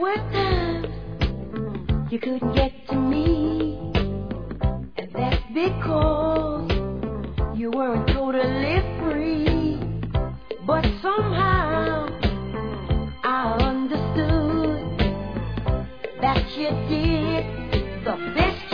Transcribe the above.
were times you couldn't get to me, and that's because you weren't totally free. But somehow I understood that you did the best